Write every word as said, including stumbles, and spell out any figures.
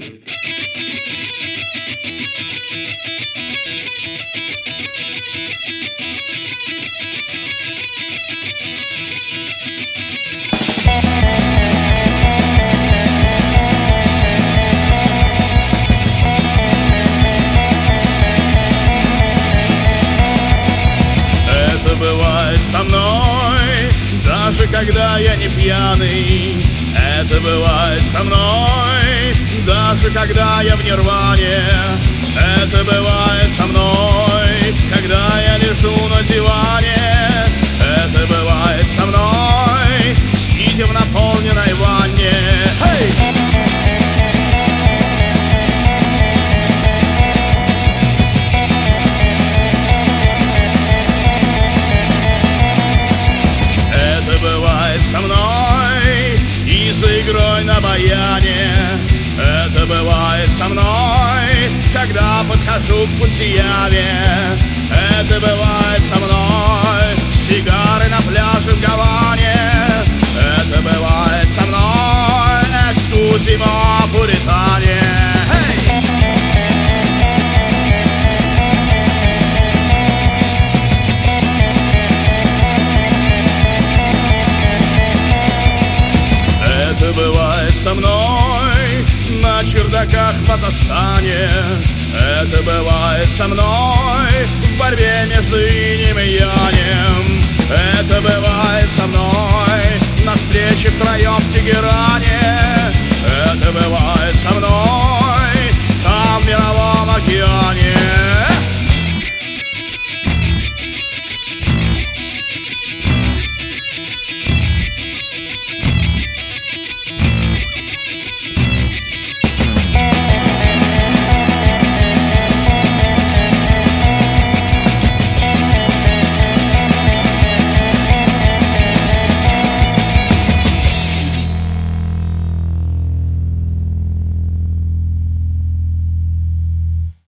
Это бывает со мной, даже когда я не пьяный. Это бывает со мной, даже когда я в нирване. Это бывает со мной, когда я лежу на диване. Это бывает со мной, сидя в наполненной ванне. Hey! Это бывает со мной и за игрой на баяне. Это бывает со мной, когда подхожу к фудзияве. Это бывает со мной, сигары на пляже в Гаване. Это бывает со мной, экскурсимо пуритане. Это бывает со мной на чердаках в Казахстане. Это бывает со мной в борьбе между инем и янем. Это бывает со мной на встрече втроем в Тегеране.